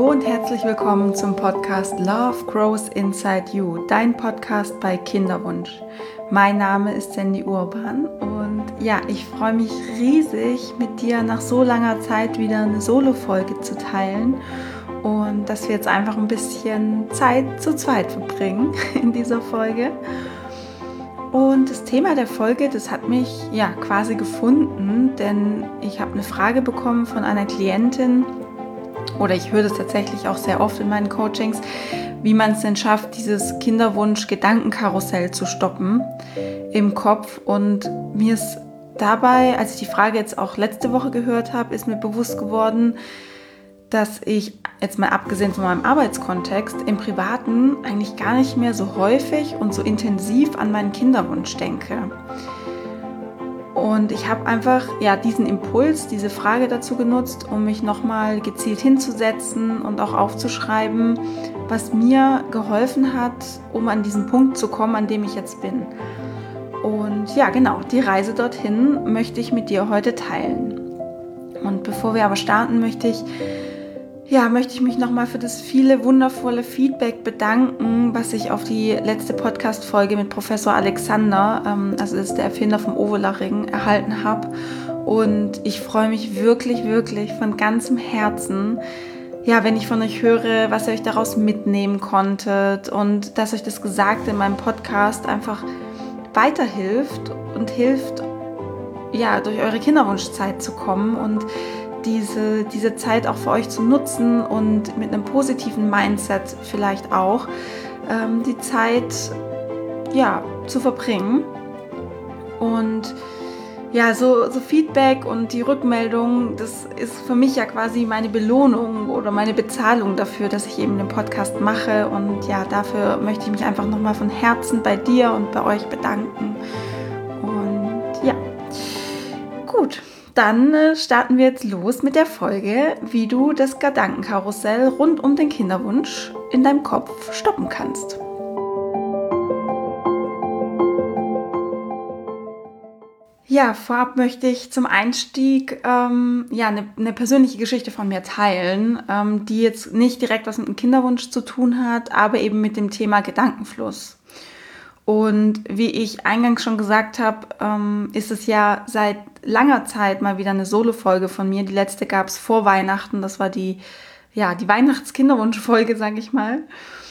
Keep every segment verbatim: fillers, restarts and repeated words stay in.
Hallo und herzlich willkommen zum Podcast Love Grows Inside You, dein Podcast bei Kinderwunsch. Mein Name ist Sandy Urban und ja, ich freue mich riesig, mit dir nach so langer Zeit wieder eine Solo-Folge zu teilen und dass wir jetzt einfach ein bisschen Zeit zu zweit verbringen in dieser Folge. Und das Thema der Folge, das hat mich ja quasi gefunden, denn ich habe eine Frage bekommen von einer Klientin, oder ich höre das tatsächlich auch sehr oft in meinen Coachings, wie man es denn schafft, dieses Kinderwunsch-Gedankenkarussell zu stoppen im Kopf. Und mir ist dabei, als ich die Frage jetzt auch letzte Woche gehört habe, ist mir bewusst geworden, dass ich, jetzt mal abgesehen von meinem Arbeitskontext, im Privaten eigentlich gar nicht mehr so häufig und so intensiv an meinen Kinderwunsch denke. Und ich habe einfach ja, diesen Impuls, diese Frage dazu genutzt, um mich nochmal gezielt hinzusetzen und auch aufzuschreiben, was mir geholfen hat, um an diesen Punkt zu kommen, an dem ich jetzt bin. Und ja, genau, die Reise dorthin möchte ich mit dir heute teilen. Und bevor wir aber starten, möchte ich Ja, möchte ich mich nochmal für das viele wundervolle Feedback bedanken, was ich auf die letzte Podcast-Folge mit Professor Alexander, ähm, also das ist der Erfinder vom Ovula-Ring, erhalten habe. Und ich freue mich wirklich, wirklich von ganzem Herzen, ja, wenn ich von euch höre, was ihr euch daraus mitnehmen konntet und dass euch das Gesagte in meinem Podcast einfach weiterhilft und hilft, ja, durch eure Kinderwunschzeit zu kommen und Diese, diese Zeit auch für euch zu nutzen und mit einem positiven Mindset vielleicht auch ähm, die Zeit ja, zu verbringen. Und ja, so, so Feedback und die Rückmeldung, das ist für mich ja quasi meine Belohnung oder meine Bezahlung dafür, dass ich eben den Podcast mache. Und ja, dafür möchte ich mich einfach nochmal von Herzen bei dir und bei euch bedanken. Und ja, gut. Dann starten wir jetzt los mit der Folge, wie du das Gedankenkarussell rund um den Kinderwunsch in deinem Kopf stoppen kannst. Ja, vorab möchte ich zum Einstieg ähm, ja, eine, eine persönliche Geschichte von mir teilen, ähm, die jetzt nicht direkt was mit dem Kinderwunsch zu tun hat, aber eben mit dem Thema Gedankenfluss. Und wie ich eingangs schon gesagt habe, ähm, ist es ja seit langer Zeit mal wieder eine Solo-Folge von mir. Die letzte gab es vor Weihnachten. Das war die, ja, die Weihnachts-Kinderwunsch-Folge, sage ich mal.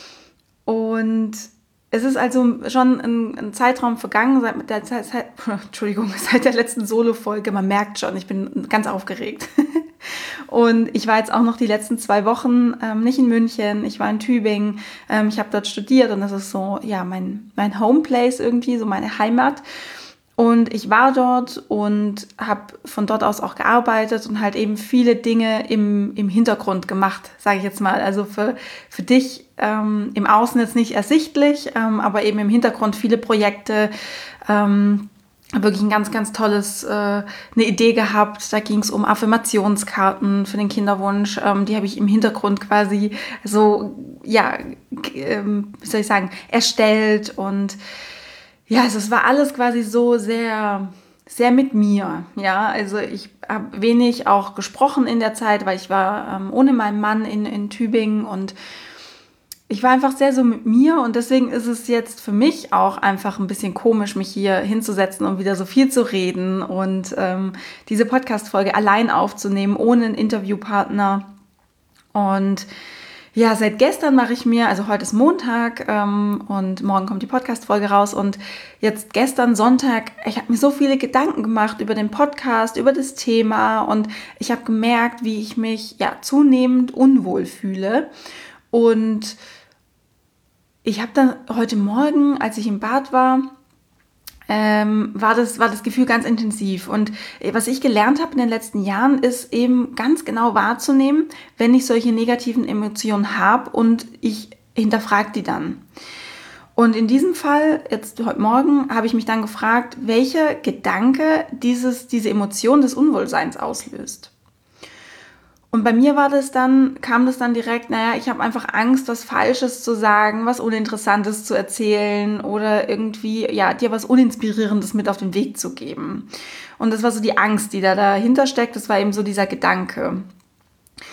Und es ist also schon ein, ein Zeitraum vergangen, seit der, seit, Entschuldigung, seit der letzten Solo-Folge. Man merkt schon, ich bin ganz aufgeregt. Und ich war jetzt auch noch die letzten zwei Wochen ähm, nicht in München, ich war in Tübingen, ähm, ich habe dort studiert und das ist so, ja, mein, mein Homeplace irgendwie, so meine Heimat. Und ich war dort und habe von dort aus auch gearbeitet und halt eben viele Dinge im, im Hintergrund gemacht, sage ich jetzt mal. Also für, für dich ähm, im Außen jetzt nicht ersichtlich, ähm, aber eben im Hintergrund viele Projekte, ähm, wirklich ein ganz, ganz tolles, äh, eine Idee gehabt. Da ging es um Affirmationskarten für den Kinderwunsch. Ähm, die habe ich im Hintergrund quasi so, ja, ähm, wie soll ich sagen, erstellt. Und ja, also es war alles quasi so sehr, sehr mit mir. Ja, also ich habe wenig auch gesprochen in der Zeit, weil ich war ähm, ohne meinen Mann in, in Tübingen und ich war einfach sehr so mit mir und deswegen ist es jetzt für mich auch einfach ein bisschen komisch, mich hier hinzusetzen und wieder so viel zu reden und ähm, diese Podcast-Folge allein aufzunehmen, ohne einen Interviewpartner. Und ja, seit gestern mache ich mir, also heute ist Montag ähm, und morgen kommt die Podcast-Folge raus und jetzt gestern Sonntag, ich habe mir so viele Gedanken gemacht über den Podcast, über das Thema und ich habe gemerkt, wie ich mich ja zunehmend unwohl fühle. Und ich habe dann heute Morgen, als ich im Bad war, ähm, war das, war das Gefühl ganz intensiv. Und was ich gelernt habe in den letzten Jahren, ist eben ganz genau wahrzunehmen, wenn ich solche negativen Emotionen habe und ich hinterfrage die dann. Und in diesem Fall, jetzt heute Morgen, habe ich mich dann gefragt, welcher Gedanke dieses, diese Emotion des Unwohlseins auslöst. Und bei mir war das dann, kam das dann direkt, naja, ich habe einfach Angst, was Falsches zu sagen, was Uninteressantes zu erzählen oder irgendwie, ja, dir was Uninspirierendes mit auf den Weg zu geben. Und das war so die Angst, die da dahinter steckt, das war eben so dieser Gedanke.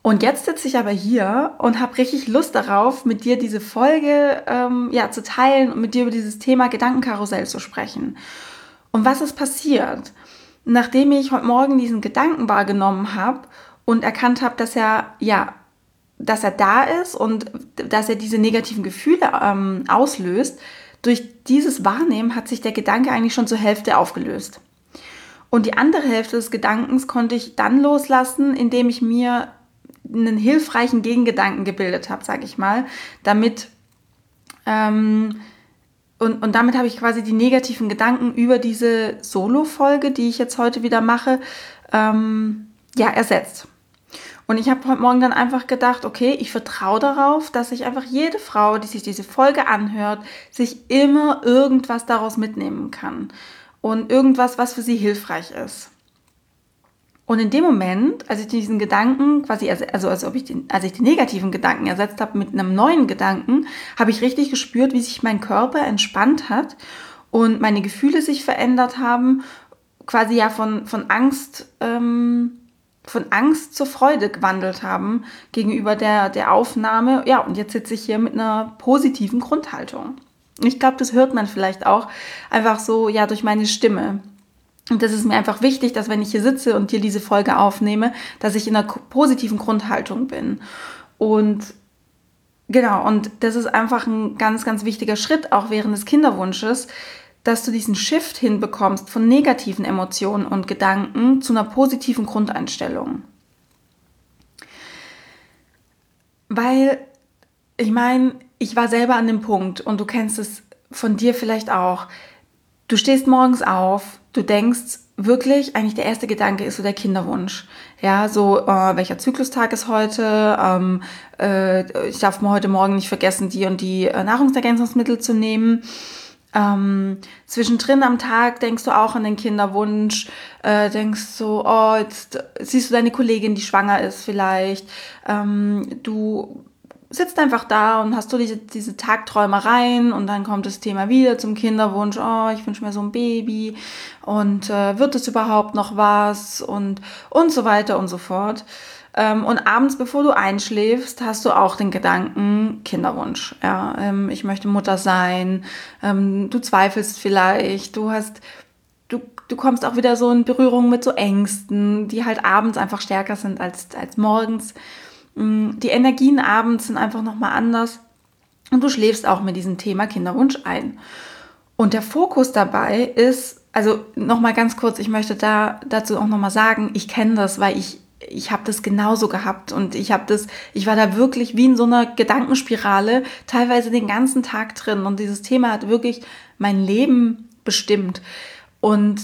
Und jetzt sitze ich aber hier und habe richtig Lust darauf, mit dir diese Folge ähm, ja, zu teilen und mit dir über dieses Thema Gedankenkarussell zu sprechen. Und was ist passiert? Nachdem ich heute Morgen diesen Gedanken wahrgenommen habe und erkannt habe, dass er, ja, dass er da ist und dass er diese negativen Gefühle ähm, auslöst, durch dieses Wahrnehmen hat sich der Gedanke eigentlich schon zur Hälfte aufgelöst. Und die andere Hälfte des Gedankens konnte ich dann loslassen, indem ich mir einen hilfreichen Gegengedanken gebildet habe, sage ich mal, damit ähm, und, und damit habe ich quasi die negativen Gedanken über diese Solo-Folge, die ich jetzt heute wieder mache, ähm, ja, ersetzt. Und ich habe heute Morgen dann einfach gedacht, okay, ich vertraue darauf, dass sich einfach jede Frau, die sich diese Folge anhört, sich immer irgendwas daraus mitnehmen kann und irgendwas, was für sie hilfreich ist. Und in dem Moment, als ich diesen Gedanken quasi, also als ob ich den, als ich den negativen Gedanken ersetzt habe mit einem neuen Gedanken, habe ich richtig gespürt, wie sich mein Körper entspannt hat und meine Gefühle sich verändert haben, quasi ja von, von Angst, ähm, von Angst zur Freude gewandelt haben gegenüber der, der Aufnahme. Ja, und jetzt sitze ich hier mit einer positiven Grundhaltung. Ich glaube, das hört man vielleicht auch einfach so, ja, durch meine Stimme. Und das ist mir einfach wichtig, dass wenn ich hier sitze und dir diese Folge aufnehme, dass ich in einer positiven Grundhaltung bin. Und genau, und das ist einfach ein ganz, ganz wichtiger Schritt, auch während des Kinderwunsches, dass du diesen Shift hinbekommst von negativen Emotionen und Gedanken zu einer positiven Grundeinstellung. Weil, ich meine, ich war selber an dem Punkt und du kennst es von dir vielleicht auch. Du stehst morgens auf, du denkst wirklich, eigentlich der erste Gedanke ist so der Kinderwunsch. Ja, so, äh, welcher Zyklustag ist heute? Ähm, äh, ich darf mir heute Morgen nicht vergessen, die und die äh, Nahrungsergänzungsmittel zu nehmen. Ähm, zwischendrin am Tag denkst du auch an den Kinderwunsch, äh, denkst so, oh, jetzt siehst du deine Kollegin, die schwanger ist vielleicht. Ähm, du sitzt einfach da und hast so diese, diese Tagträumereien und dann kommt das Thema wieder zum Kinderwunsch, oh, ich wünsche mir so ein Baby und äh, wird es überhaupt noch was und, und so weiter und so fort. Ähm, und abends, bevor du einschläfst, hast du auch den Gedanken Kinderwunsch. Ja, ähm, ich möchte Mutter sein, ähm, du zweifelst vielleicht, du hast, du, du kommst auch wieder so in Berührung mit so Ängsten, die halt abends einfach stärker sind als, als morgens. Die Energien abends sind einfach nochmal anders und du schläfst auch mit diesem Thema Kinderwunsch ein. Und der Fokus dabei ist, also nochmal ganz kurz, ich möchte da dazu auch nochmal sagen, ich kenne das, weil ich, ich habe das genauso gehabt und ich habe das, ich war da wirklich wie in so einer Gedankenspirale, teilweise den ganzen Tag drin und dieses Thema hat wirklich mein Leben bestimmt. Und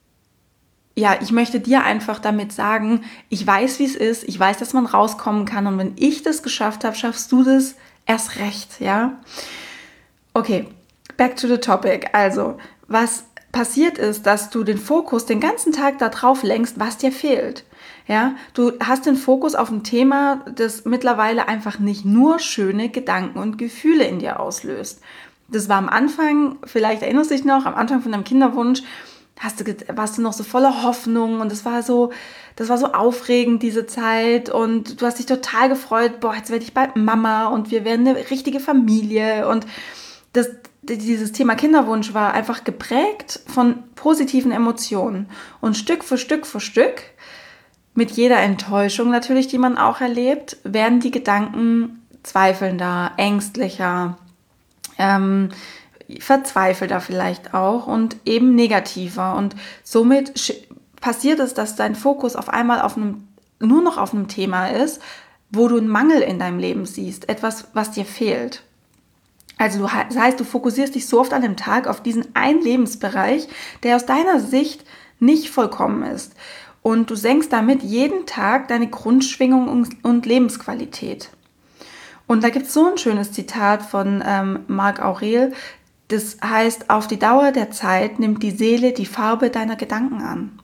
ja, ich möchte dir einfach damit sagen, ich weiß, wie es ist, ich weiß, dass man rauskommen kann und wenn ich das geschafft habe, schaffst du das erst recht, ja? Okay, back to the topic. Also, was passiert ist, dass du den Fokus den ganzen Tag darauf lenkst, was dir fehlt. Ja, du hast den Fokus auf ein Thema, das mittlerweile einfach nicht nur schöne Gedanken und Gefühle in dir auslöst. Das war am Anfang, vielleicht erinnerst du dich noch, am Anfang von deinem Kinderwunsch, Hast du, warst du noch so voller Hoffnung und das war so, das war so aufregend, diese Zeit und du hast dich total gefreut, boah, jetzt werde ich bald Mama und wir werden eine richtige Familie und das, dieses Thema Kinderwunsch war einfach geprägt von positiven Emotionen und Stück für Stück für Stück, mit jeder Enttäuschung natürlich, die man auch erlebt, werden die Gedanken zweifelnder, ängstlicher, ähm, verzweifelter vielleicht auch und eben negativer. Und somit passiert es, dass dein Fokus auf einmal auf einem, nur noch auf einem Thema ist, wo du einen Mangel in deinem Leben siehst, etwas, was dir fehlt. Also das heißt, du fokussierst dich so oft an dem Tag auf diesen einen Lebensbereich, der aus deiner Sicht nicht vollkommen ist. Und du senkst damit jeden Tag deine Grundschwingung und Lebensqualität. Und da gibt es so ein schönes Zitat von ähm, Marc Aurel, das heißt, auf die Dauer der Zeit nimmt die Seele die Farbe deiner Gedanken an.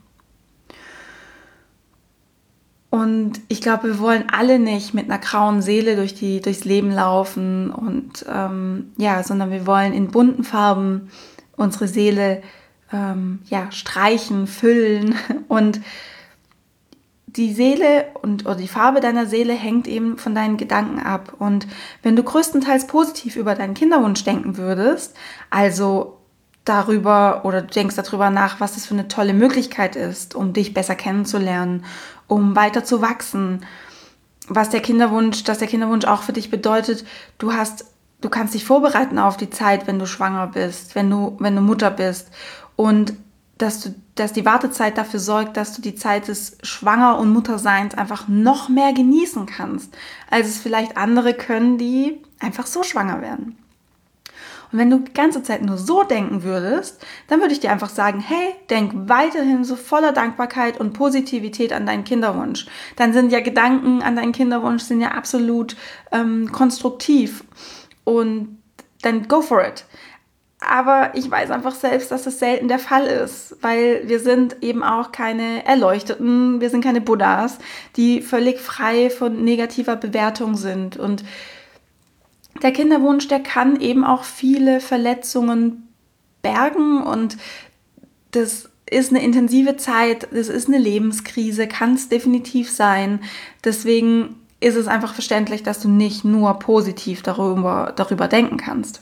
Und ich glaube, wir wollen alle nicht mit einer grauen Seele durch die, durchs Leben laufen und ähm, ja, sondern wir wollen in bunten Farben unsere Seele ähm, ja, streichen, füllen und die Seele und oder die Farbe deiner Seele hängt eben von deinen Gedanken ab. Und wenn du größtenteils positiv über deinen Kinderwunsch denken würdest, also darüber oder du denkst darüber nach, was das für eine tolle Möglichkeit ist, um dich besser kennenzulernen, um weiter zu wachsen, was der Kinderwunsch, dass der Kinderwunsch auch für dich bedeutet, du hast, du kannst dich vorbereiten auf die Zeit, wenn du schwanger bist, wenn du, wenn du Mutter bist und dass du, dass die Wartezeit dafür sorgt, dass du die Zeit des Schwanger- und Mutterseins einfach noch mehr genießen kannst, als es vielleicht andere können, die einfach so schwanger werden. Und wenn du die ganze Zeit nur so denken würdest, dann würde ich dir einfach sagen, hey, denk weiterhin so voller Dankbarkeit und Positivität an deinen Kinderwunsch. Dann sind ja Gedanken an deinen Kinderwunsch sind ja absolut ähm, konstruktiv und dann go for it. Aber ich weiß einfach selbst, dass das selten der Fall ist, weil wir sind eben auch keine Erleuchteten, wir sind keine Buddhas, die völlig frei von negativer Bewertung sind. Und der Kinderwunsch, der kann eben auch viele Verletzungen bergen und das ist eine intensive Zeit, das ist eine Lebenskrise, kann es definitiv sein. Deswegen ist es einfach verständlich, dass du nicht nur positiv darüber, darüber denken kannst.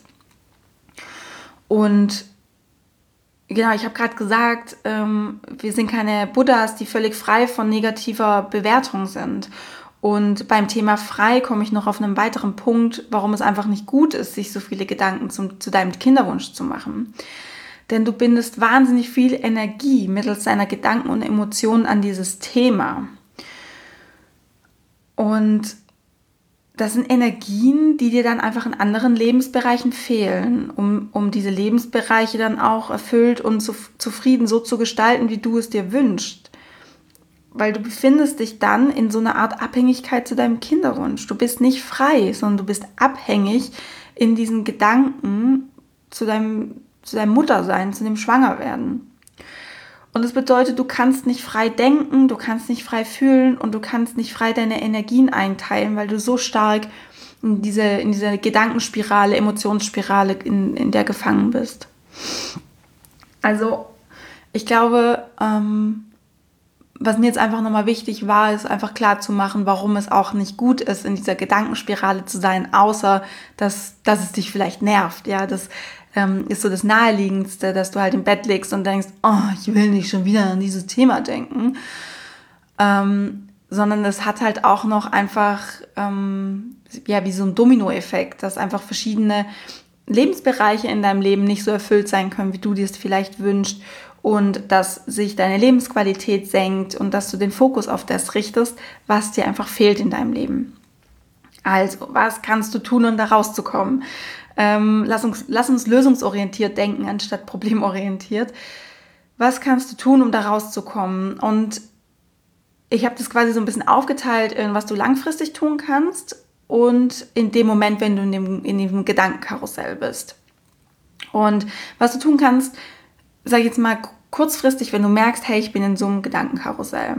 Und genau, ich habe gerade gesagt, ähm, wir sind keine Buddhas, die völlig frei von negativer Bewertung sind. Und beim Thema frei komme ich noch auf einen weiteren Punkt, warum es einfach nicht gut ist, sich so viele Gedanken zum, zu deinem Kinderwunsch zu machen. Denn du bindest wahnsinnig viel Energie mittels deiner Gedanken und Emotionen an dieses Thema. Und das sind Energien, die dir dann einfach in anderen Lebensbereichen fehlen, um, um diese Lebensbereiche dann auch erfüllt und zu, zufrieden so zu gestalten, wie du es dir wünschst. Weil du befindest dich dann in so einer Art Abhängigkeit zu deinem Kinderwunsch. Du bist nicht frei, sondern du bist abhängig in diesen Gedanken zu deinem, zu deinem Muttersein, zu dem Schwangerwerden. Und das bedeutet, du kannst nicht frei denken, du kannst nicht frei fühlen und du kannst nicht frei deine Energien einteilen, weil du so stark in diese, in diese Gedankenspirale, Emotionsspirale, in, in der gefangen bist. Also ich glaube, ähm, was mir jetzt einfach nochmal wichtig war, ist einfach klar zu machen, warum es auch nicht gut ist, in dieser Gedankenspirale zu sein, außer dass, dass es dich vielleicht nervt. Ja, das ähm, ist so das Naheliegendste, dass du halt im Bett liegst und denkst, oh, ich will nicht schon wieder an dieses Thema denken. Ähm, sondern es hat halt auch noch einfach, ähm, ja, wie so ein Dominoeffekt, dass einfach verschiedene Lebensbereiche in deinem Leben nicht so erfüllt sein können, wie du dir es vielleicht wünschst. Und dass sich deine Lebensqualität senkt und dass du den Fokus auf das richtest, was dir einfach fehlt in deinem Leben. Also, was kannst du tun, um da rauszukommen? Ähm, lass uns, lass uns lösungsorientiert denken, anstatt problemorientiert. Was kannst du tun, um da rauszukommen? Und ich habe das quasi so ein bisschen aufgeteilt in was du langfristig tun kannst und in dem Moment, wenn du in dem, in dem Gedankenkarussell bist. Und was du tun kannst, sag ich jetzt mal kurzfristig, wenn du merkst, hey, ich bin in so einem Gedankenkarussell.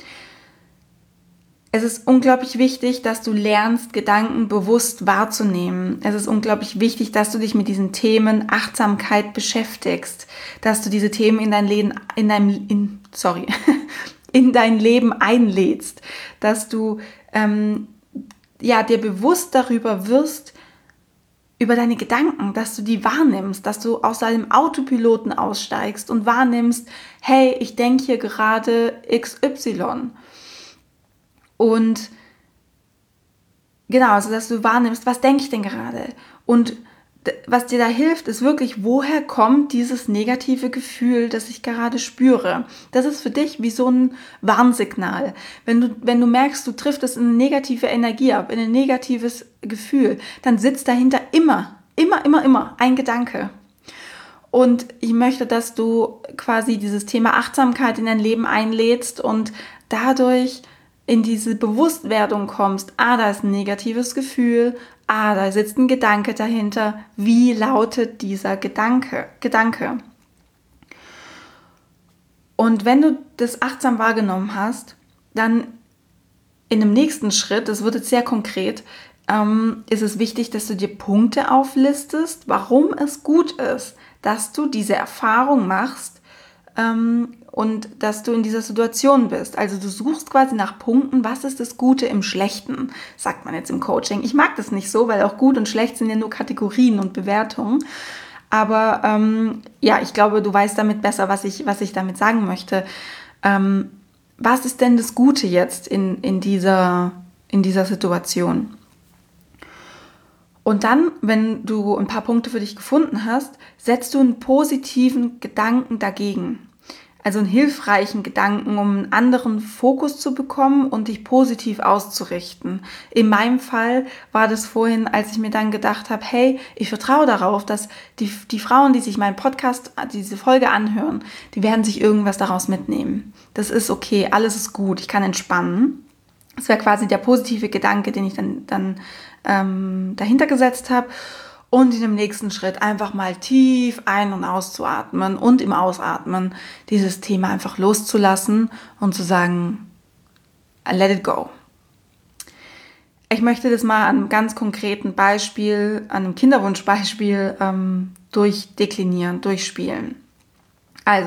Es ist unglaublich wichtig, dass du lernst, Gedanken bewusst wahrzunehmen. Es ist unglaublich wichtig, dass du dich mit diesen Themen Achtsamkeit beschäftigst, dass du diese Themen in dein Leben, in dein, in, sorry, in dein Leben einlädst, dass du ähm, ja, dir bewusst darüber wirst, über deine Gedanken, dass du die wahrnimmst, dass du aus deinem Autopiloten aussteigst und wahrnimmst, hey, ich denke hier gerade X Y. Und genau, also dass du wahrnimmst, was denke ich denn gerade? Und was dir da hilft, ist wirklich, woher kommt dieses negative Gefühl, das ich gerade spüre? Das ist für dich wie so ein Warnsignal. Wenn du, wenn du merkst, du triffst es in eine negative Energie ab, in ein negatives Gefühl, dann sitzt dahinter immer, immer, immer, immer ein Gedanke. Und ich möchte, dass du quasi dieses Thema Achtsamkeit in dein Leben einlädst und dadurch in diese Bewusstwerdung kommst, ah, da ist ein negatives Gefühl, ah, da sitzt ein Gedanke dahinter, wie lautet dieser Gedanke? Gedanke. Und wenn du das achtsam wahrgenommen hast, dann in dem nächsten Schritt, das wird jetzt sehr konkret, ähm, ist es wichtig, dass du dir Punkte auflistest, warum es gut ist, dass du diese Erfahrung machst, ähm, und dass du in dieser Situation bist. Also du suchst quasi nach Punkten, was ist das Gute im Schlechten, sagt man jetzt im Coaching. Ich mag das nicht so, weil auch gut und schlecht sind ja nur Kategorien und Bewertungen. Aber ähm, ja, ich glaube, du weißt damit besser, was ich, was ich damit sagen möchte. Ähm, was ist denn das Gute jetzt in, in, dieser, in dieser Situation? Und dann, wenn du ein paar Punkte für dich gefunden hast, setzt du einen positiven Gedanken dagegen. Also einen hilfreichen Gedanken, um einen anderen Fokus zu bekommen und dich positiv auszurichten. In meinem Fall war das vorhin, als ich mir dann gedacht habe, hey, ich vertraue darauf, dass die, die Frauen, die sich meinen Podcast, diese Folge anhören, die werden sich irgendwas daraus mitnehmen. Das ist okay, alles ist gut, ich kann entspannen. Das wäre quasi der positive Gedanke, den ich dann, dann ähm, dahinter gesetzt habe. Und in dem nächsten Schritt einfach mal tief ein- und auszuatmen und im Ausatmen dieses Thema einfach loszulassen und zu sagen, let it go. Ich möchte das mal an einem ganz konkreten Beispiel, an einem Kinderwunschbeispiel ähm, durchdeklinieren, durchspielen. Also,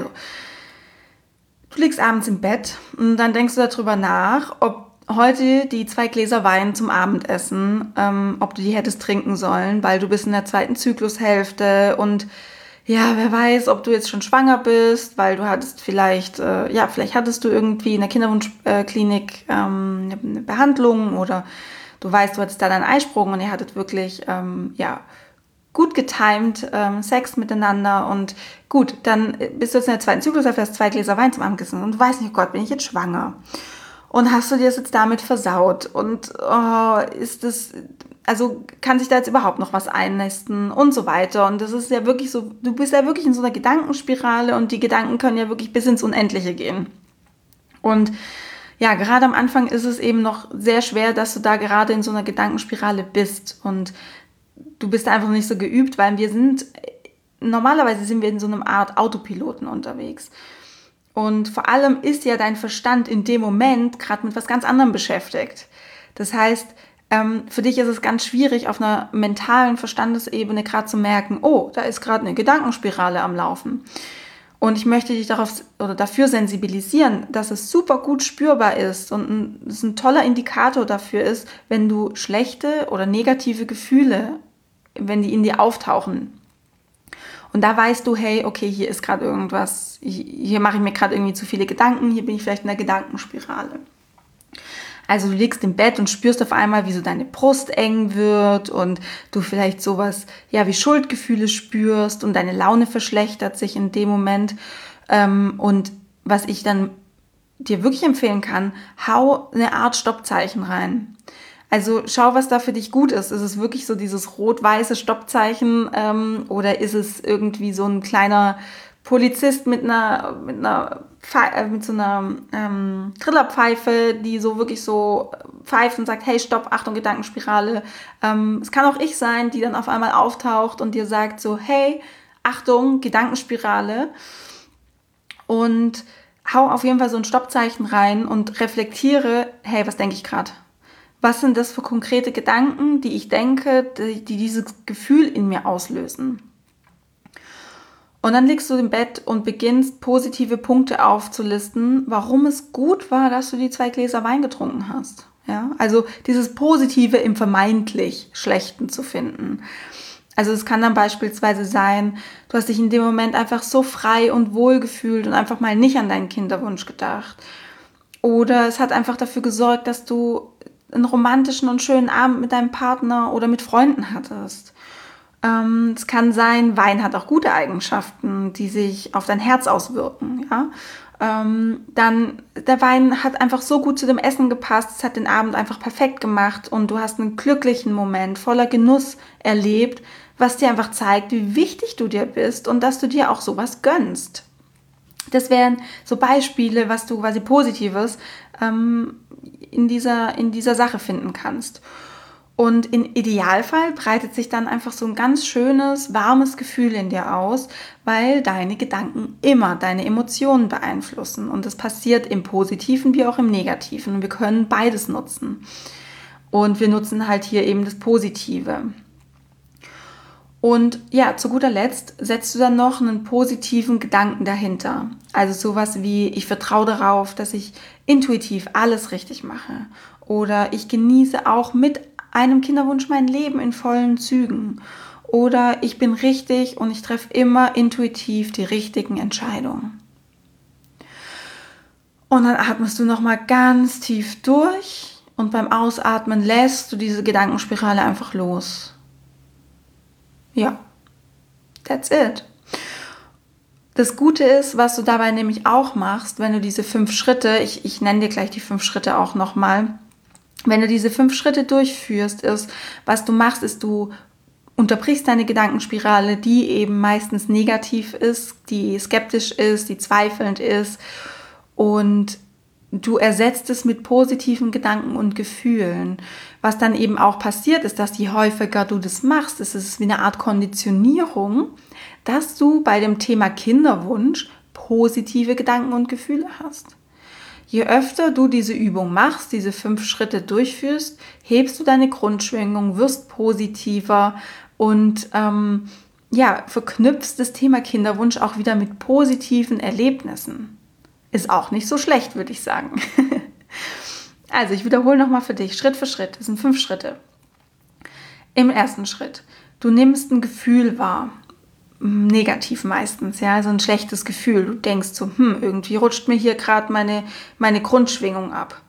du liegst abends im Bett und dann denkst du darüber nach, ob heute die zwei Gläser Wein zum Abendessen, ähm, ob du die hättest trinken sollen, weil du bist in der zweiten Zyklushälfte und ja, wer weiß, ob du jetzt schon schwanger bist, weil du hattest vielleicht, äh, ja, vielleicht hattest du irgendwie in der Kinderwunschklinik ähm, eine Behandlung oder du weißt, du hattest da deinen Eisprung und ihr hattet wirklich, ähm, ja, gut getimed ähm, Sex miteinander und gut, dann bist du jetzt in der zweiten Zyklushälfte, hast zwei Gläser Wein zum Abendessen und du weißt nicht, oh Gott, bin ich jetzt schwanger? Und hast du dir das jetzt damit versaut? Und oh, ist das, also kann sich da jetzt überhaupt noch was einnisten und so weiter? Und das ist ja wirklich so, du bist ja wirklich in so einer Gedankenspirale und die Gedanken können ja wirklich bis ins Unendliche gehen. Und ja, gerade am Anfang ist es eben noch sehr schwer, dass du da gerade in so einer Gedankenspirale bist. Und du bist da einfach nicht so geübt, weil wir sind, normalerweise sind wir in so einer Art Autopiloten unterwegs. Und vor allem ist ja dein Verstand in dem Moment gerade mit was ganz anderem beschäftigt. Das heißt, ähm, für dich ist es ganz schwierig, auf einer mentalen Verstandesebene gerade zu merken, oh, da ist gerade eine Gedankenspirale am Laufen. Und ich möchte dich darauf oder dafür sensibilisieren, dass es super gut spürbar ist und es ein, ein toller Indikator dafür ist, wenn du schlechte oder negative Gefühle, wenn die in dir auftauchen. Und da weißt du, hey, okay, hier ist gerade irgendwas, hier mache ich mir gerade irgendwie zu viele Gedanken, hier bin ich vielleicht in der Gedankenspirale. Also du liegst im Bett und spürst auf einmal, wie so deine Brust eng wird und du vielleicht sowas, ja, wie Schuldgefühle spürst und deine Laune verschlechtert sich in dem Moment. Und was ich dann dir wirklich empfehlen kann, hau eine Art Stoppzeichen rein. Also schau, was da für dich gut ist. Ist es wirklich so dieses rot-weiße Stoppzeichen ähm, oder ist es irgendwie so ein kleiner Polizist mit einer mit einer Pfe- mit so einer ähm, Trillerpfeife, die so wirklich so pfeift und sagt, hey, stopp, Achtung, Gedankenspirale. Ähm, es kann auch ich sein, die dann auf einmal auftaucht und dir sagt so, hey, Achtung, Gedankenspirale. Und hau auf jeden Fall so ein Stoppzeichen rein und reflektiere, hey, was denke ich gerade? Was sind das für konkrete Gedanken, die ich denke, die, die dieses Gefühl in mir auslösen? Und dann liegst du im Bett und beginnst, positive Punkte aufzulisten, warum es gut war, dass du die zwei Gläser Wein getrunken hast. Ja? Also dieses Positive im vermeintlich Schlechten zu finden. Also es kann dann beispielsweise sein, du hast dich in dem Moment einfach so frei und wohl gefühlt und einfach mal nicht an deinen Kinderwunsch gedacht. Oder es hat einfach dafür gesorgt, dass du einen romantischen und schönen Abend mit deinem Partner oder mit Freunden hattest. Ähm, es kann sein, Wein hat auch gute Eigenschaften, die sich auf dein Herz auswirken. Ja? Ähm, dann, der Wein hat einfach so gut zu dem Essen gepasst, es hat den Abend einfach perfekt gemacht und du hast einen glücklichen Moment voller Genuss erlebt, was dir einfach zeigt, wie wichtig du dir bist und dass du dir auch sowas gönnst. Das wären so Beispiele, was du quasi Positives ähm, in dieser, in dieser Sache finden kannst. Und im Idealfall breitet sich dann einfach so ein ganz schönes, warmes Gefühl in dir aus, weil deine Gedanken immer deine Emotionen beeinflussen. Und das passiert im Positiven wie auch im Negativen. Und wir können beides nutzen. Und wir nutzen halt hier eben das Positive. Und ja, zu guter Letzt setzt du dann noch einen positiven Gedanken dahinter. Also sowas wie, ich vertraue darauf, dass ich intuitiv alles richtig mache. Oder ich genieße auch mit einem Kinderwunsch mein Leben in vollen Zügen. Oder ich bin richtig und ich treffe immer intuitiv die richtigen Entscheidungen. Und dann atmest du nochmal ganz tief durch und beim Ausatmen lässt du diese Gedankenspirale einfach los. Ja, that's it. Das Gute ist, was du dabei nämlich auch machst, wenn du diese fünf Schritte, ich, ich nenne dir gleich die fünf Schritte auch nochmal, wenn du diese fünf Schritte durchführst, ist, was du machst, ist, du unterbrichst deine Gedankenspirale, die eben meistens negativ ist, die skeptisch ist, die zweifelnd ist, und du ersetzt es mit positiven Gedanken und Gefühlen. Was dann eben auch passiert ist, dass je häufiger du das machst, ist es wie eine Art Konditionierung, dass du bei dem Thema Kinderwunsch positive Gedanken und Gefühle hast. Je öfter du diese Übung machst, diese fünf Schritte durchführst, hebst du deine Grundschwingung, wirst positiver und ähm, ja, verknüpfst das Thema Kinderwunsch auch wieder mit positiven Erlebnissen. Ist auch nicht so schlecht, würde ich sagen. Also ich wiederhole nochmal für dich, Schritt für Schritt. Das sind fünf Schritte. Im ersten Schritt, du nimmst ein Gefühl wahr. Negativ meistens, ja, so ein schlechtes Gefühl. Du denkst so, hm, irgendwie rutscht mir hier gerade meine, meine Grundschwingung ab.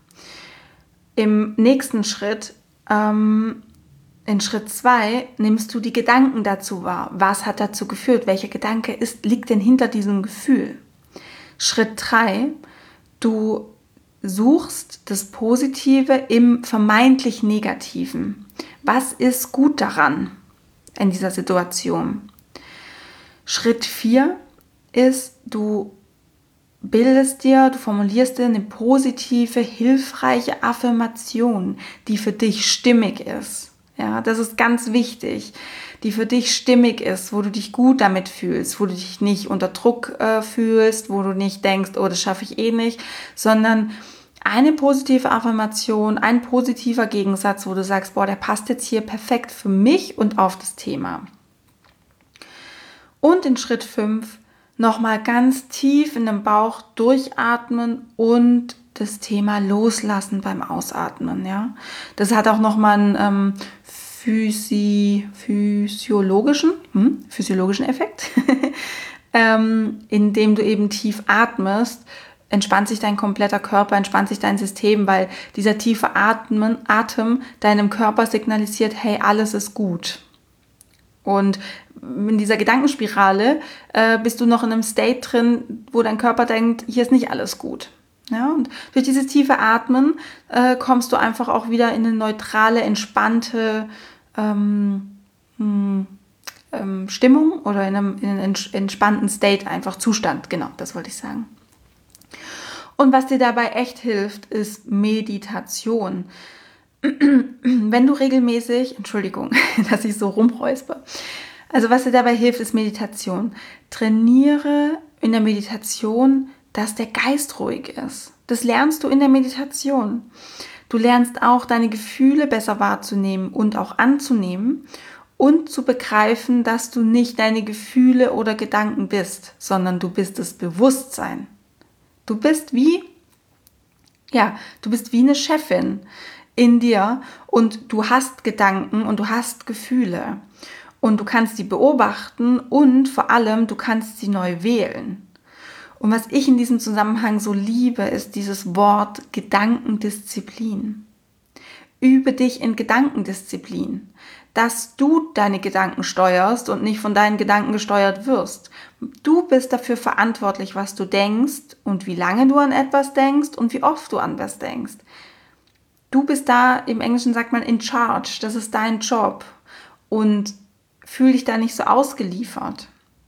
Im nächsten Schritt, ähm, in Schritt zwei, nimmst du die Gedanken dazu wahr. Was hat dazu geführt? Welcher Gedanke ist, liegt denn hinter diesem Gefühl? Schritt drei, du suchst das Positive im vermeintlich Negativen. Was ist gut daran in dieser Situation? Schritt vier ist, du bildest dir, du formulierst dir eine positive, hilfreiche Affirmation, die für dich stimmig ist. Ja, das ist ganz wichtig, die für dich stimmig ist, wo du dich gut damit fühlst, wo du dich nicht unter Druck äh, fühlst, wo du nicht denkst, oh, das schaffe ich eh nicht, sondern eine positive Affirmation, ein positiver Gegensatz, wo du sagst, boah, der passt jetzt hier perfekt für mich und auf das Thema. Und in Schritt fünf nochmal ganz tief in den Bauch durchatmen und das Thema loslassen beim Ausatmen. Ja? Das hat auch nochmal einen ähm, physi- physiologischen, hm, physiologischen Effekt. ähm, indem du eben tief atmest, entspannt sich dein kompletter Körper, entspannt sich dein System, weil dieser tiefe Atmen, Atem deinem Körper signalisiert, hey, alles ist gut. Und in dieser Gedankenspirale äh, bist du noch in einem State drin, wo dein Körper denkt, hier ist nicht alles gut. Ja, und durch dieses tiefe Atmen äh, kommst du einfach auch wieder in eine neutrale, entspannte ähm, mh, ähm, Stimmung oder in einem, in einem entspannten State, einfach Zustand. Genau, das wollte ich sagen. Und was dir dabei echt hilft, ist Meditation. Wenn du regelmäßig, Entschuldigung, dass ich so rumräusper, also was dir dabei hilft, ist Meditation. Trainiere in der Meditation, dass der Geist ruhig ist. Das lernst du in der Meditation. Du lernst auch, deine Gefühle besser wahrzunehmen und auch anzunehmen und zu begreifen, dass du nicht deine Gefühle oder Gedanken bist, sondern du bist das Bewusstsein. Du bist wie, ja, du bist wie eine Chefin in dir und du hast Gedanken und du hast Gefühle und du kannst die beobachten und vor allem, du kannst sie neu wählen. Und was ich in diesem Zusammenhang so liebe, ist dieses Wort Gedankendisziplin. Übe dich in Gedankendisziplin, dass du deine Gedanken steuerst und nicht von deinen Gedanken gesteuert wirst. Du bist dafür verantwortlich, was du denkst und wie lange du an etwas denkst und wie oft du an was denkst. Du bist da, im Englischen sagt man in charge, das ist dein Job und fühl dich da nicht so ausgeliefert.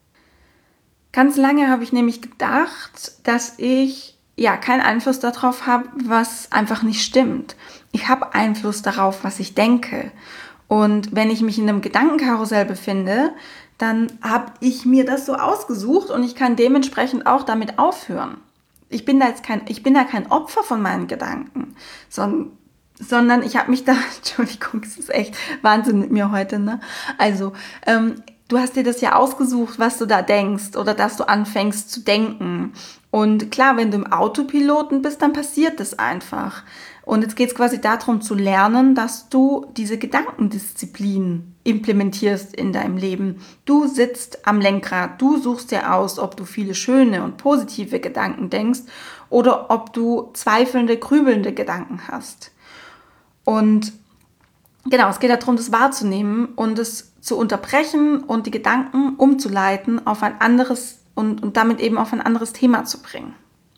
Ganz lange habe ich nämlich gedacht, dass ich ja keinen Einfluss darauf habe, was einfach nicht stimmt. Ich habe Einfluss darauf, was ich denke. Und wenn ich mich in einem Gedankenkarussell befinde, dann habe ich mir das so ausgesucht und ich kann dementsprechend auch damit aufhören. Ich bin da jetzt kein, ich bin da kein Opfer von meinen Gedanken, sondern sondern ich habe mich da, Entschuldigung, es ist echt Wahnsinn mit mir heute, ne? Also, ähm, du hast dir das ja ausgesucht, was du da denkst oder dass du anfängst zu denken. Und klar, wenn du im Autopiloten bist, dann passiert das einfach. Und jetzt geht es quasi darum zu lernen, dass du diese Gedankendisziplin implementierst in deinem Leben. Du sitzt am Lenkrad, du suchst dir aus, ob du viele schöne und positive Gedanken denkst oder ob du zweifelnde, grübelnde Gedanken hast. Und genau, es geht darum, das wahrzunehmen und es zu unterbrechen und die Gedanken umzuleiten auf ein anderes und, und damit eben auf ein anderes Thema zu bringen.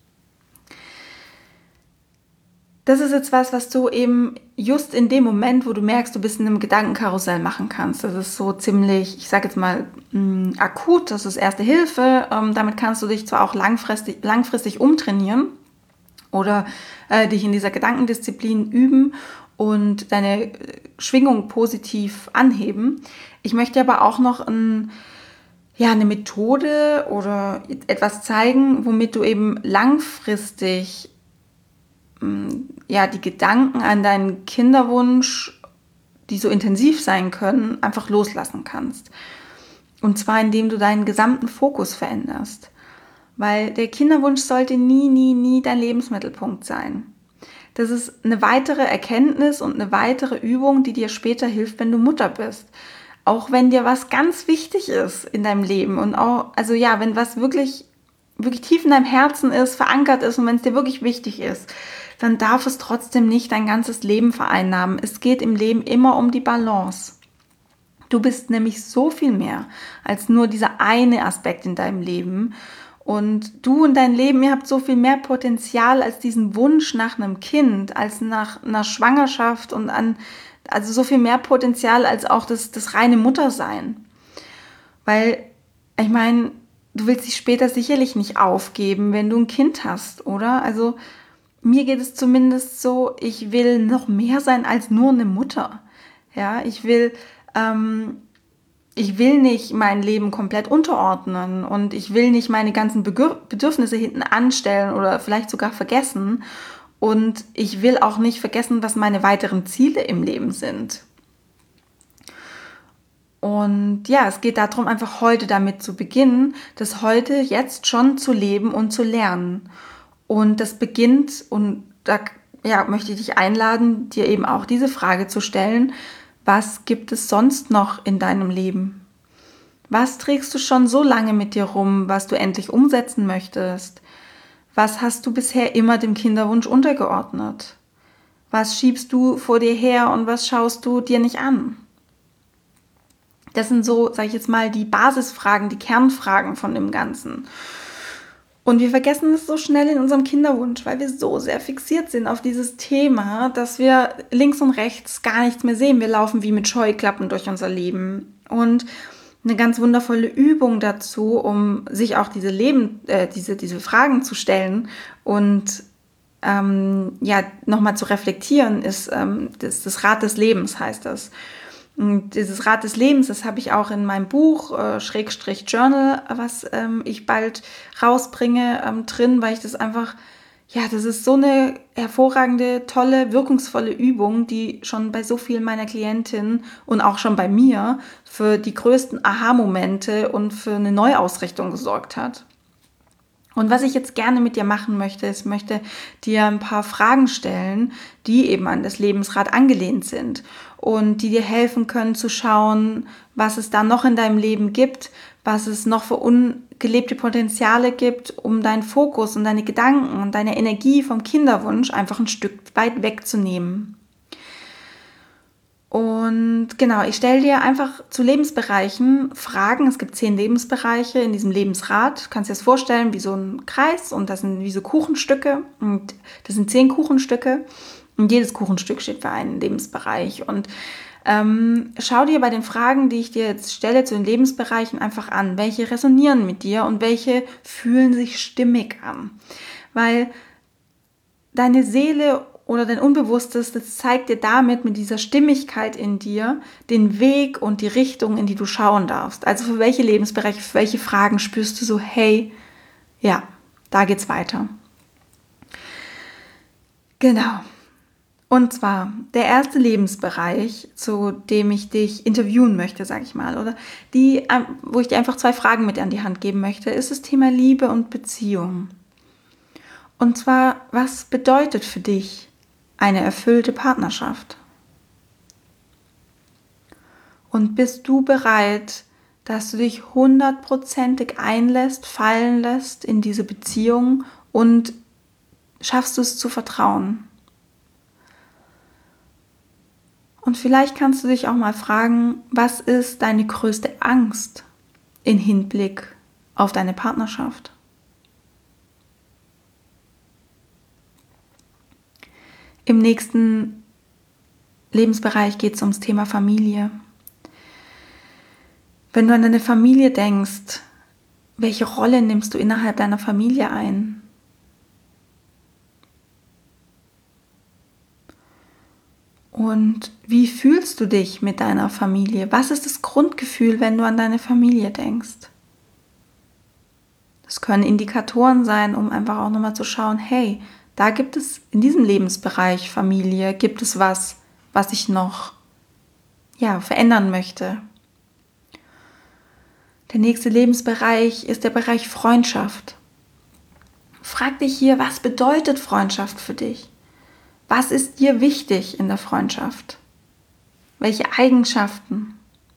Das ist jetzt was, was du eben just in dem Moment, wo du merkst, du bist in einem Gedankenkarussell machen kannst. Das ist so ziemlich, ich sage jetzt mal, mh, akut, das ist Erste Hilfe. Ähm, damit kannst du dich zwar auch langfristig, langfristig umtrainieren oder äh, dich in dieser Gedankendisziplin üben und deine Schwingung positiv anheben. Ich möchte aber auch noch ein, ja, eine Methode oder etwas zeigen, womit du eben langfristig ja, die Gedanken an deinen Kinderwunsch, die so intensiv sein können, einfach loslassen kannst. Und zwar, indem du deinen gesamten Fokus veränderst. Weil der Kinderwunsch sollte nie, nie, nie dein Lebensmittelpunkt sein. Das ist eine weitere Erkenntnis und eine weitere Übung, die dir später hilft, wenn du Mutter bist. Auch wenn dir was ganz wichtig ist in deinem Leben und auch, also ja, wenn was wirklich, wirklich tief in deinem Herzen ist, verankert ist und wenn es dir wirklich wichtig ist, dann darf es trotzdem nicht dein ganzes Leben vereinnahmen. Es geht im Leben immer um die Balance. Du bist nämlich so viel mehr als nur dieser eine Aspekt in deinem Leben. Und du und dein Leben, ihr habt so viel mehr Potenzial als diesen Wunsch nach einem Kind, als nach einer Schwangerschaft und an, also so viel mehr Potenzial als auch das, das reine Muttersein. Weil, ich meine, du willst dich später sicherlich nicht aufgeben, wenn du ein Kind hast, oder? Also, mir geht es zumindest so, ich will noch mehr sein als nur eine Mutter. Ja, ich will, ähm, ich will nicht mein Leben komplett unterordnen und ich will nicht meine ganzen Begür- Bedürfnisse hinten anstellen oder vielleicht sogar vergessen. Und ich will auch nicht vergessen, was meine weiteren Ziele im Leben sind. Und ja, es geht darum, einfach heute damit zu beginnen, das heute jetzt schon zu leben und zu lernen. Und das beginnt, und da ja, möchte ich dich einladen, dir eben auch diese Frage zu stellen, was gibt es sonst noch in deinem Leben? Was trägst du schon so lange mit dir rum, was du endlich umsetzen möchtest? Was hast du bisher immer dem Kinderwunsch untergeordnet? Was schiebst du vor dir her und was schaust du dir nicht an? Das sind so, sage ich jetzt mal, die Basisfragen, die Kernfragen von dem Ganzen. Und wir vergessen es so schnell in unserem Kinderwunsch, weil wir so sehr fixiert sind auf dieses Thema, dass wir links und rechts gar nichts mehr sehen. Wir laufen wie mit Scheuklappen durch unser Leben. Und eine ganz wundervolle Übung dazu, um sich auch diese Leben, äh, diese, diese Fragen zu stellen und ähm, ja, nochmal zu reflektieren, ist ähm, das, das Rad des Lebens, heißt das. Und dieses Rad des Lebens, das habe ich auch in meinem Buch, äh, Schrägstrich Journal, was ähm, ich bald rausbringe, ähm, drin, weil ich das einfach, ja, das ist so eine hervorragende, tolle, wirkungsvolle Übung, die schon bei so vielen meiner Klientinnen und auch schon bei mir für die größten Aha-Momente und für eine Neuausrichtung gesorgt hat. Und was ich jetzt gerne mit dir machen möchte, ist, ich möchte dir ein paar Fragen stellen, die eben an das Lebensrad angelehnt sind und die dir helfen können zu schauen, was es da noch in deinem Leben gibt, was es noch für ungelebte Potenziale gibt, um deinen Fokus und deine Gedanken und deine Energie vom Kinderwunsch einfach ein Stück weit wegzunehmen. Und genau, ich stelle dir einfach zu Lebensbereichen Fragen. Es gibt zehn Lebensbereiche in diesem Lebensrad. Du kannst dir das vorstellen wie so ein Kreis und das sind wie so Kuchenstücke. Und das sind zehn Kuchenstücke und jedes Kuchenstück steht für einen Lebensbereich. Und ähm, schau dir bei den Fragen, die ich dir jetzt stelle zu den Lebensbereichen einfach an, welche resonieren mit dir und welche fühlen sich stimmig an. Weil deine Seele oder dein Unbewusstes, das zeigt dir damit mit dieser Stimmigkeit in dir den Weg und die Richtung, in die du schauen darfst. Also für welche Lebensbereiche, für welche Fragen spürst du so, hey, ja, da geht's weiter. Genau. Und zwar der erste Lebensbereich, zu dem ich dich interviewen möchte, sage ich mal, oder die, wo ich dir einfach zwei Fragen mit an die Hand geben möchte, ist das Thema Liebe und Beziehung. Und zwar, was bedeutet für dich eine erfüllte Partnerschaft? Und bist du bereit, dass du dich hundertprozentig einlässt, fallen lässt in diese Beziehung und schaffst du es zu vertrauen? Und vielleicht kannst du dich auch mal fragen, was ist deine größte Angst im Hinblick auf deine Partnerschaft? Im nächsten Lebensbereich geht es ums Thema Familie. Wenn du an deine Familie denkst, welche Rolle nimmst du innerhalb deiner Familie ein? Und wie fühlst du dich mit deiner Familie? Was ist das Grundgefühl, wenn du an deine Familie denkst? Das können Indikatoren sein, um einfach auch nochmal zu schauen, hey, da gibt es in diesem Lebensbereich Familie, gibt es was, was ich noch ja, verändern möchte. Der nächste Lebensbereich ist der Bereich Freundschaft. Frag dich hier, was bedeutet Freundschaft für dich? Was ist dir wichtig in der Freundschaft? Welche Eigenschaften?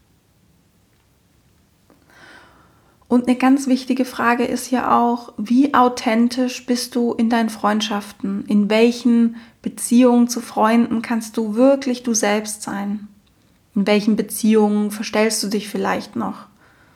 Und eine ganz wichtige Frage ist hier auch, wie authentisch bist du in deinen Freundschaften? In welchen Beziehungen zu Freunden kannst du wirklich du selbst sein? In welchen Beziehungen verstellst du dich vielleicht noch?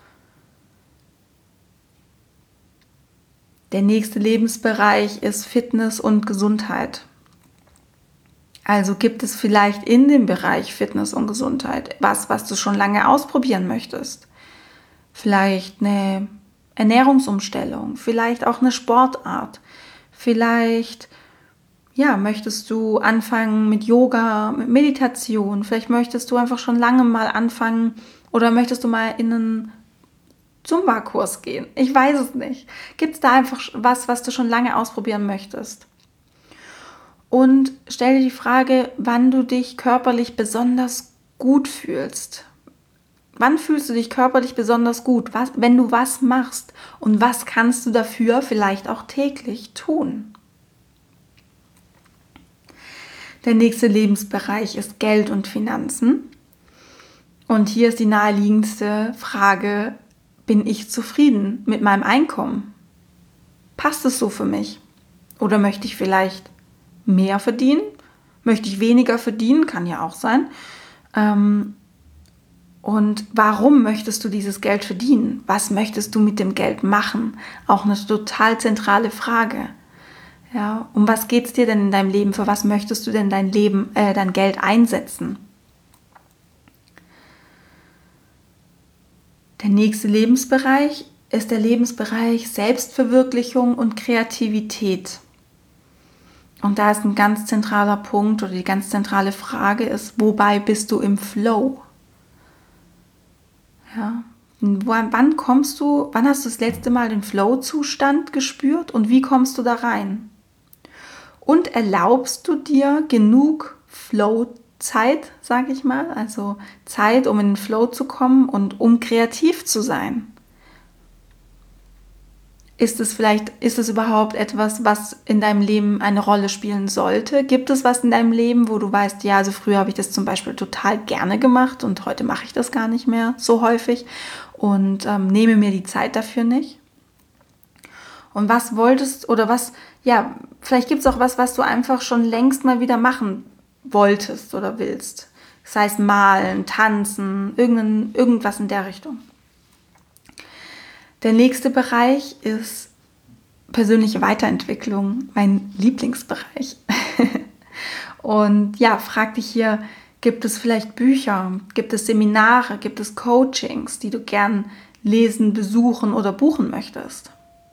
Der nächste Lebensbereich ist Fitness und Gesundheit. Also gibt es vielleicht in dem Bereich Fitness und Gesundheit was, was du schon lange ausprobieren möchtest. Vielleicht eine Ernährungsumstellung, vielleicht auch eine Sportart. Vielleicht ja, möchtest du anfangen mit Yoga, mit Meditation. Vielleicht möchtest du einfach schon lange mal anfangen oder möchtest du mal in einen Zumba-Kurs gehen. Ich weiß es nicht. Gibt es da einfach was, was du schon lange ausprobieren möchtest? Und stell dir die Frage, wann du dich körperlich besonders gut fühlst. Wann fühlst du dich körperlich besonders gut, was, wenn du was machst? Und was kannst du dafür vielleicht auch täglich tun? Der nächste Lebensbereich ist Geld und Finanzen. Und hier ist die naheliegendste Frage, bin ich zufrieden mit meinem Einkommen? Passt es so für mich? Oder möchte ich vielleicht mehr verdienen? Möchte ich weniger verdienen? Kann ja auch sein. Ähm, und warum möchtest du dieses Geld verdienen? Was möchtest du mit dem Geld machen? Auch eine total zentrale Frage. Ja, um was geht es dir denn in deinem Leben? Für was möchtest du denn dein Leben, äh, dein Geld einsetzen? Der nächste Lebensbereich ist der Lebensbereich Selbstverwirklichung und Kreativität. Und da ist ein ganz zentraler Punkt oder die ganz zentrale Frage ist, wobei bist du im Flow? Ja, wann kommst du, wann hast du das letzte Mal den Flow-Zustand gespürt und wie kommst du da rein? Und erlaubst du dir genug Flow-Zeit, sage ich mal, also Zeit, um in den Flow zu kommen und um kreativ zu sein? Ist es vielleicht, ist es überhaupt etwas, was in deinem Leben eine Rolle spielen sollte? Gibt es was in deinem Leben, wo du weißt, ja, also früher habe ich das zum Beispiel total gerne gemacht und heute mache ich das gar nicht mehr so häufig und ähm, nehme mir die Zeit dafür nicht? Und was wolltest oder was, ja, vielleicht gibt es auch was, was du einfach schon längst mal wieder machen wolltest oder willst. Das heißt malen, tanzen, irgendein, irgendwas in der Richtung. Der nächste Bereich ist persönliche Weiterentwicklung, mein Lieblingsbereich. Und ja, frag dich hier, gibt es vielleicht Bücher, gibt es Seminare, gibt es Coachings, die du gern lesen, besuchen oder buchen möchtest?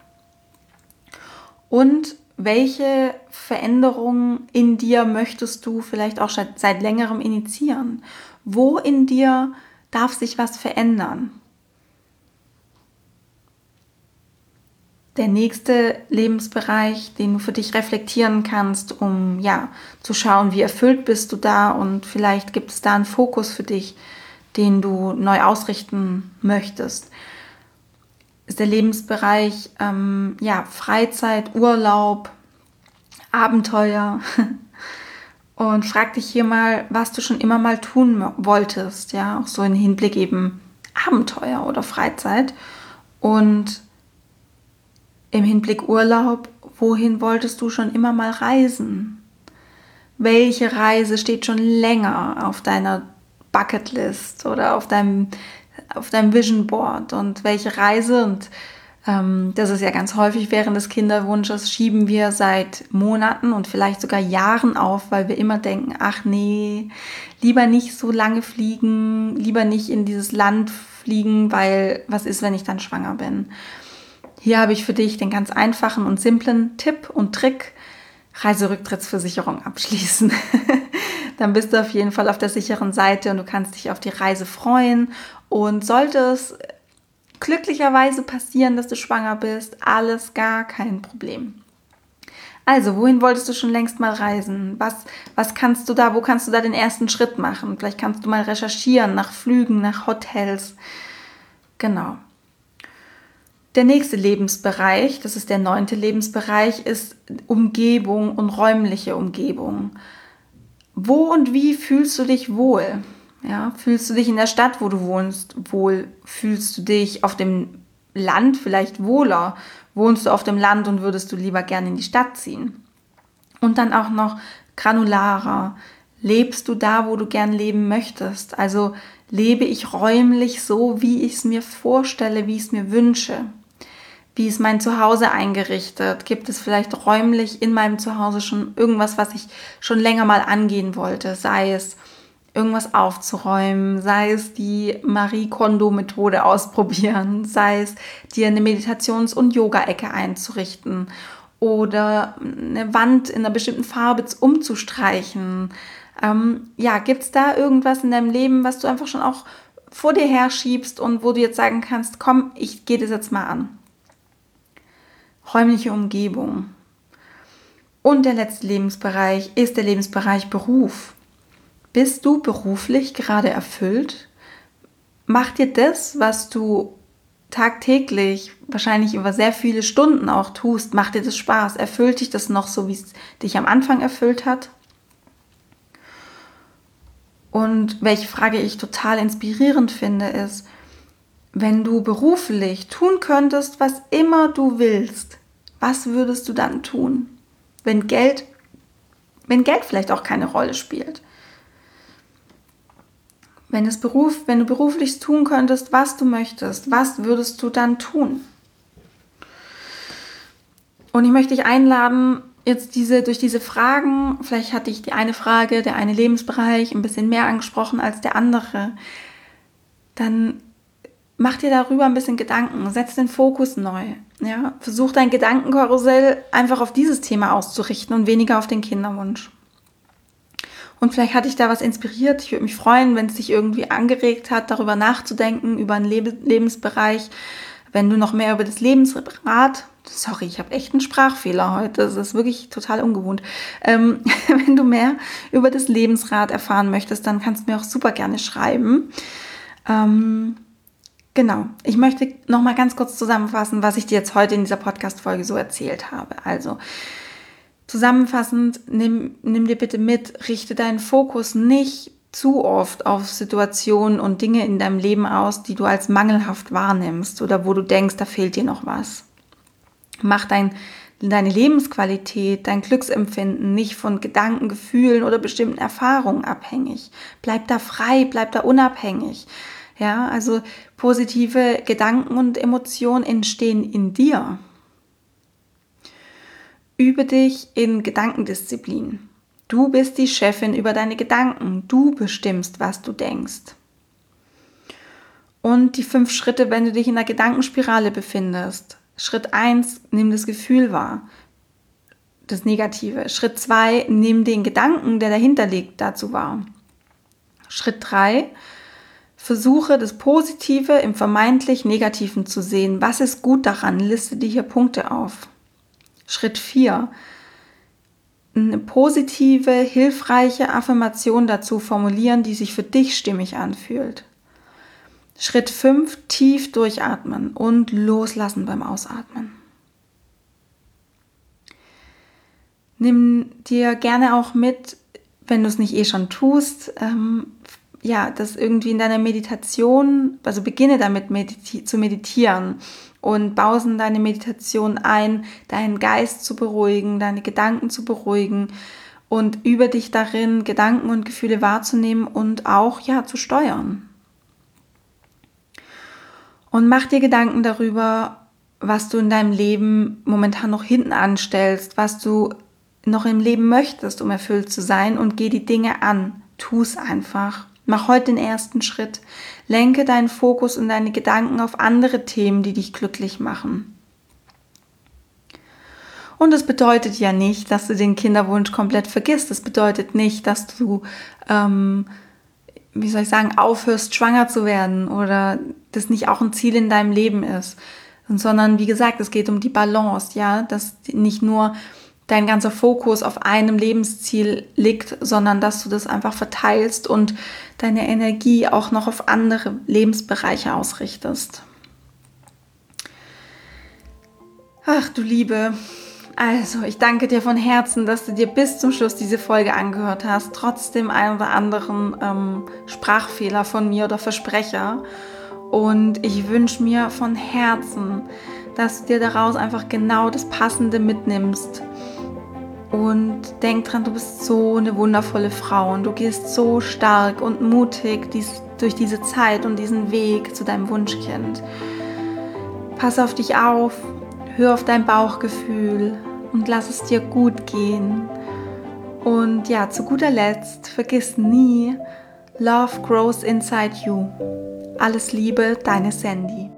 Und welche Veränderungen in dir möchtest du vielleicht auch seit, seit längerem initiieren? Wo in dir darf sich was verändern? Der nächste Lebensbereich, den du für dich reflektieren kannst, um ja zu schauen, wie erfüllt bist du da, und vielleicht gibt es da einen Fokus für dich, den du neu ausrichten möchtest, ist der Lebensbereich ähm, ja, Freizeit, Urlaub, Abenteuer. Und frag dich hier mal, was du schon immer mal tun wolltest, ja, auch so im Hinblick eben Abenteuer oder Freizeit. Und im Hinblick Urlaub, wohin wolltest du schon immer mal reisen? Welche Reise steht schon länger auf deiner Bucketlist oder auf deinem, auf deinem Vision Board? Und welche Reise, und ähm, das ist ja ganz häufig während des Kinderwunsches, schieben wir seit Monaten und vielleicht sogar Jahren auf, weil wir immer denken, ach nee, lieber nicht so lange fliegen, lieber nicht in dieses Land fliegen, weil was ist, wenn ich dann schwanger bin? Hier habe ich für dich den ganz einfachen und simplen Tipp und Trick: Reiserücktrittsversicherung abschließen. Dann bist du auf jeden Fall auf der sicheren Seite und du kannst dich auf die Reise freuen. Und sollte es glücklicherweise passieren, dass du schwanger bist, alles gar kein Problem. Also, wohin wolltest du schon längst mal reisen? Was, was kannst du da, wo kannst du da den ersten Schritt machen? Vielleicht kannst du mal recherchieren nach Flügen, nach Hotels. Genau. Der nächste Lebensbereich, das ist der neunte Lebensbereich, ist Umgebung und räumliche Umgebung. Wo und wie fühlst du dich wohl? Ja, fühlst du dich in der Stadt, wo du wohnst, wohl? Fühlst du dich auf dem Land vielleicht wohler? Wohnst du auf dem Land und würdest du lieber gerne in die Stadt ziehen? Und dann auch noch granularer. Lebst du da, wo du gern leben möchtest? Also lebe ich räumlich so, wie ich es mir vorstelle, wie ich es mir wünsche? Wie ist mein Zuhause eingerichtet? Gibt es vielleicht räumlich in meinem Zuhause schon irgendwas, was ich schon länger mal angehen wollte? Sei es irgendwas aufzuräumen, sei es die Marie Kondo-Methode ausprobieren, sei es dir eine Meditations- und Yoga-Ecke einzurichten oder eine Wand in einer bestimmten Farbe umzustreichen. Ähm, ja, gibt es da irgendwas in deinem Leben, was du einfach schon auch vor dir herschiebst und wo du jetzt sagen kannst, komm, ich gehe das jetzt mal an? Räumliche Umgebung. Und der letzte Lebensbereich ist der Lebensbereich Beruf. Bist du beruflich gerade erfüllt? Macht dir das, was du tagtäglich, wahrscheinlich über sehr viele Stunden auch tust, macht dir das Spaß? Erfüllt dich das noch so, wie es dich am Anfang erfüllt hat? Und welche Frage ich total inspirierend finde, ist, wenn du beruflich tun könntest, was immer du willst, was würdest du dann tun? Wenn Geld, wenn Geld vielleicht auch keine Rolle spielt. Wenn, es Beruf, wenn du beruflich tun könntest, was du möchtest, was würdest du dann tun? Und ich möchte dich einladen, jetzt diese, durch diese Fragen, vielleicht hatte ich die eine Frage, der eine Lebensbereich ein bisschen mehr angesprochen als der andere, dann mach dir darüber ein bisschen Gedanken, setz den Fokus neu. Ja? Versuch dein Gedankenkarussell einfach auf dieses Thema auszurichten und weniger auf den Kinderwunsch. Und vielleicht hat dich da was inspiriert. Ich würde mich freuen, wenn es dich irgendwie angeregt hat, darüber nachzudenken, über einen Leb- Lebensbereich. Wenn du noch mehr über das Lebensrad, sorry, ich habe echt einen Sprachfehler heute, das ist wirklich total ungewohnt. Ähm, wenn du mehr über das Lebensrad erfahren möchtest, dann kannst du mir auch super gerne schreiben. Ähm, Genau, ich möchte noch mal ganz kurz zusammenfassen, was ich dir jetzt heute in dieser Podcast-Folge so erzählt habe. Also zusammenfassend, nimm, nimm dir bitte mit, richte deinen Fokus nicht zu oft auf Situationen und Dinge in deinem Leben aus, die du als mangelhaft wahrnimmst oder wo du denkst, da fehlt dir noch was. Mach dein, deine Lebensqualität, dein Glücksempfinden nicht von Gedanken, Gefühlen oder bestimmten Erfahrungen abhängig. Bleib da frei, bleib da unabhängig. Ja, also positive Gedanken und Emotionen entstehen in dir. Übe dich in Gedankendisziplin. Du bist die Chefin über deine Gedanken. Du bestimmst, was du denkst. Und die fünf Schritte, wenn du dich in einer Gedankenspirale befindest. Schritt eins, nimm das Gefühl wahr, das Negative. Schritt zwei, nimm den Gedanken, der dahinter liegt, dazu wahr. Schritt drei, Versuche das Positive im vermeintlich Negativen zu sehen. Was ist gut daran? Liste dir hier Punkte auf. Schritt vier. Eine positive, hilfreiche Affirmation dazu formulieren, die sich für dich stimmig anfühlt. Schritt fünf. Tief durchatmen und loslassen beim Ausatmen. Nimm dir gerne auch mit, wenn du es nicht eh schon tust, ähm, ja, das irgendwie in deiner Meditation, also beginne damit mediti- zu meditieren und baue in deine Meditation ein, deinen Geist zu beruhigen, deine Gedanken zu beruhigen und übe dich darin, Gedanken und Gefühle wahrzunehmen und auch ja zu steuern. Und mach dir Gedanken darüber, was du in deinem Leben momentan noch hinten anstellst, was du noch im Leben möchtest, um erfüllt zu sein, und geh die Dinge an. Tu es einfach. Mach heute den ersten Schritt. Lenke deinen Fokus und deine Gedanken auf andere Themen, die dich glücklich machen. Und das bedeutet ja nicht, dass du den Kinderwunsch komplett vergisst. Das bedeutet nicht, dass du, ähm, wie soll ich sagen, aufhörst, schwanger zu werden oder das nicht auch ein Ziel in deinem Leben ist. Sondern, wie gesagt, es geht um die Balance, ja, dass nicht nur dein ganzer Fokus auf einem Lebensziel liegt, sondern dass du das einfach verteilst und deine Energie auch noch auf andere Lebensbereiche ausrichtest. Ach du Liebe, also ich danke dir von Herzen, dass du dir bis zum Schluss diese Folge angehört hast, trotz dem einen oder anderen ähm, Sprachfehler von mir oder Versprecher. Und ich wünsche mir von Herzen, dass du dir daraus einfach genau das Passende mitnimmst. Und denk dran, du bist so eine wundervolle Frau und du gehst so stark und mutig dies, durch diese Zeit und diesen Weg zu deinem Wunschkind. Pass auf dich auf, hör auf dein Bauchgefühl und lass es dir gut gehen. Und ja, zu guter Letzt, vergiss nie, Love grows inside you. Alles Liebe, deine Sandy.